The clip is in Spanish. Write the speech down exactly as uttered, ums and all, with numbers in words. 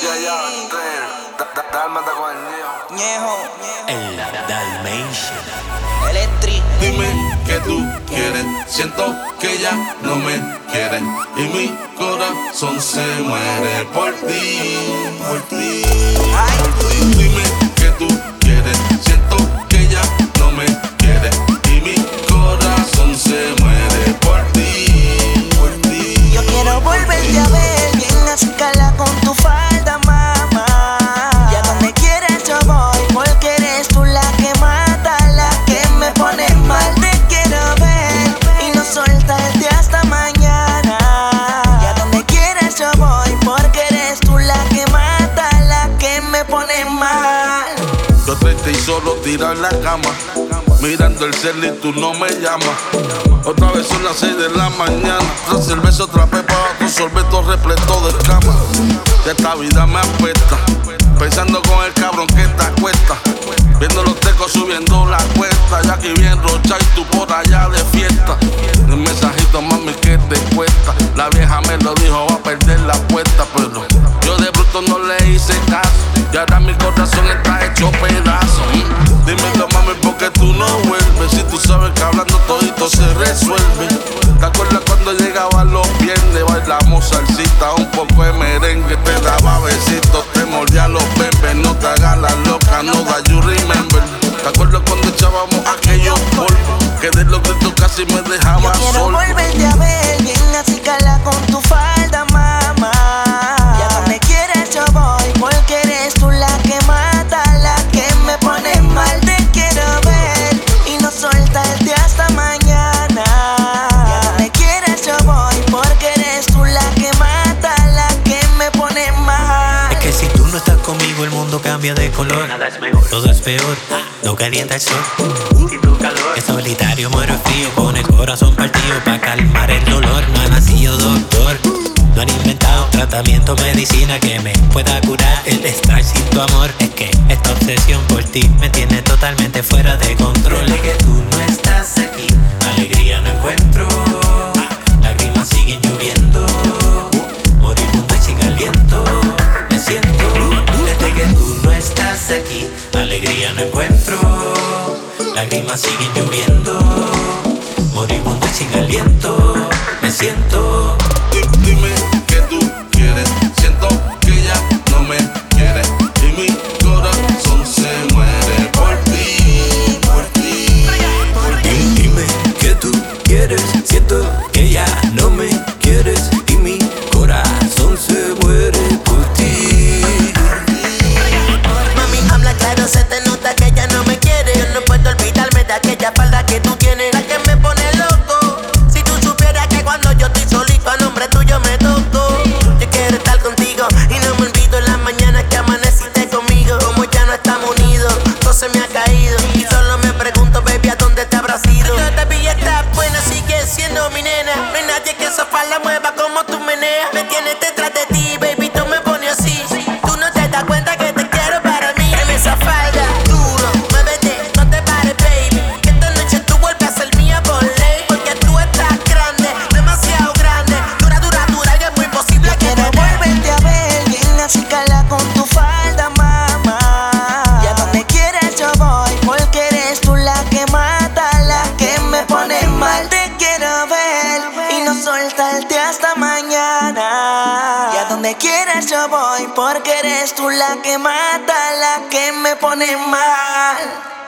Ya, ya, da, da, dálmata con el Ñejo. Ñejo, El Dalmatian. Electric. Dime que tú quieres, siento que ya no me quieres y mi corazón se muere por ti, por ti. Ay. Dime que tú quieres, siento que ya no me quieres y mi corazón se muere por ti, por ti. Yo quiero volverte a ver bien a escala con tu falda, mamá. Y a donde quieres yo voy, porque eres tú la que mata, la que me pone mal. Te quiero ver y no soltarte hasta mañana. Y a donde quieres yo voy, porque eres tú la que mata, la que me pone mal. Yo triste y solo tirado en la cama, mirando el cel y tú no me llamas. Otra vez son las seis de la mañana, tras el beso otra vez para otro sorbeto repleto de cama. Ya esta vida me apesta, pensando con el cabrón que te acuesta, viendo los tecos subiendo la cuesta, ya que bien rocha y tú por allá de fiesta. El mensajito, mami, que te cuesta. La vieja me lo dijo, va a perder la apuesta, pero yo de bruto no le hice caso. Y ahora mi corazón está hecho pedazo. mm. Dímelo, mami, porque tú no vuelves. Si tú sabes que hablando todito se resuelve. ¿Te acuerdas cuando llegaban los viernes? Bailamos salsita, un poco de merengue. Te daba besitos, te mordía los bebés. No te hagas la loca, no da you remember. ¿Te acuerdas cuando echábamos aquellos polvos? Que de los gritos casi me dejaba Yo quiero solo. volverte a ver bien así cala con tu falda, mamá. Y a donde quieres yo voy, porque eres tú la que mata, la que me pone mal. Te quiero ver y no soltarte hasta mañana. Y a donde quieres yo voy, porque eres tú la que mata, la que me pone mal. Es que si tú no estás conmigo, el mundo cambia de color. Nada es mejor, todo es peor. No calienta el sol. Y tu calor. Es solitario, muero frío, con el corazón partido. Pa' calmar el dolor, no ha nacido doctor. No han inventado tratamiento, medicina que me pueda curar el estar sin tu amor. Es que esta obsesión por ti me tiene totalmente fuera de control. Desde que tú no estás aquí, alegría no encuentro. Lágrimas siguen lloviendo, moribundo y sin aliento. Me siento, desde que tú no estás aquí, alegría no encuentro. Lágrimas siguen lloviendo, moribundo y sin aliento. Me siento. Dime que tú quieres, siento que ya no me quieres y mi corazón se muere por ti, por ti, por ti. Dime que tú quieres, siento que ya no me quieres y mi corazón se muere por ti. Mami, habla claro, se te nota que ya no me quieres. Yo no puedo olvidarme de aquella falda que tú tienes, la que me pone loco. Si tú supieras que cuando yo estoy solito a nombre tuyo me toco. Yo quiero estar contigo y no me olvido en las mañanas que amaneciste conmigo. Como ya no estamos unidos, todo se me ha caído y solo me pregunto, baby, ¿a dónde te habrás ido? Todavía estás buena, sigues siendo mi nena. No hay nadie que esa falda mueva como tú meneas. Me tienes detrás de ti, baby, tú me pones así. Tú no te das cuenta que te quiero para mí. En esa falda, duro, muévete, no te pares, baby. Que esta noche tú vuelves a ser mía por ley. Porque tú estás grande, demasiado grande. Dura, dura, dura, y es muy posible Yo que quiero te deje. volverte a ver bien así cala con tu falda, mamá. Y a donde quieres yo voy, porque eres tú la que mata, la que me pone mal. Te quiero ver y no soltarte hasta mañana. Y a donde quieres yo voy, porque eres tú la que mata, la que me pone mal.